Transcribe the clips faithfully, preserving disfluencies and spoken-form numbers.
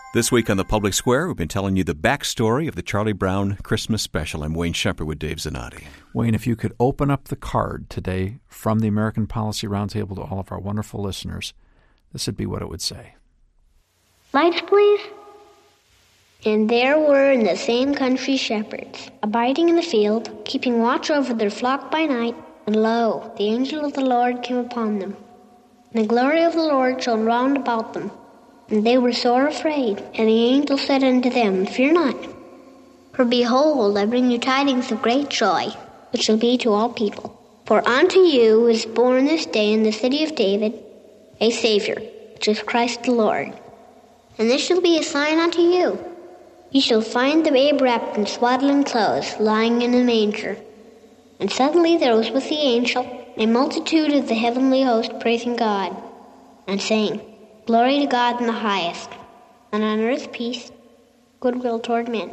This week on the Public Square, we've been telling you the backstory of the Charlie Brown Christmas special. I'm Wayne Shepard with Dave Zanotti. Wayne, if you could open up the card today from the American Policy Roundtable to all of our wonderful listeners, this would be what it would say. Lights, please. And there were in the same country shepherds, abiding in the field, keeping watch over their flock by night. And lo, the angel of the Lord came upon them. And the glory of the Lord shone round about them. And they were sore afraid. And the angel said unto them, Fear not. For behold, I bring you tidings of great joy, which shall be to all people. For unto you is born this day in the city of David a Savior, which is Christ the Lord. And this shall be a sign unto you. Ye shall find the babe wrapped in swaddling clothes, lying in a manger. And suddenly there was with the angel a multitude of the heavenly host praising God, and saying, Glory to God in the highest, and on earth peace, goodwill toward men.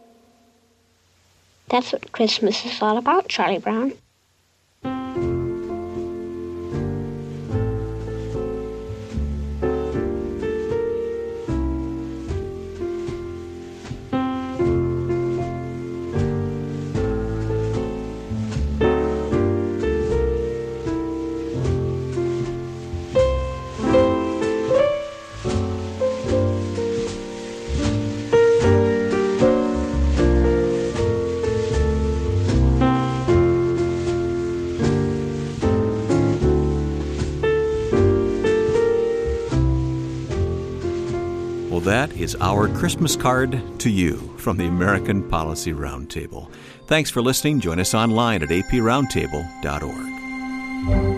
That's what Christmas is all about, Charlie Brown. That is our Christmas card to you from the American Policy Roundtable. Thanks for listening. Join us online at a p roundtable dot org.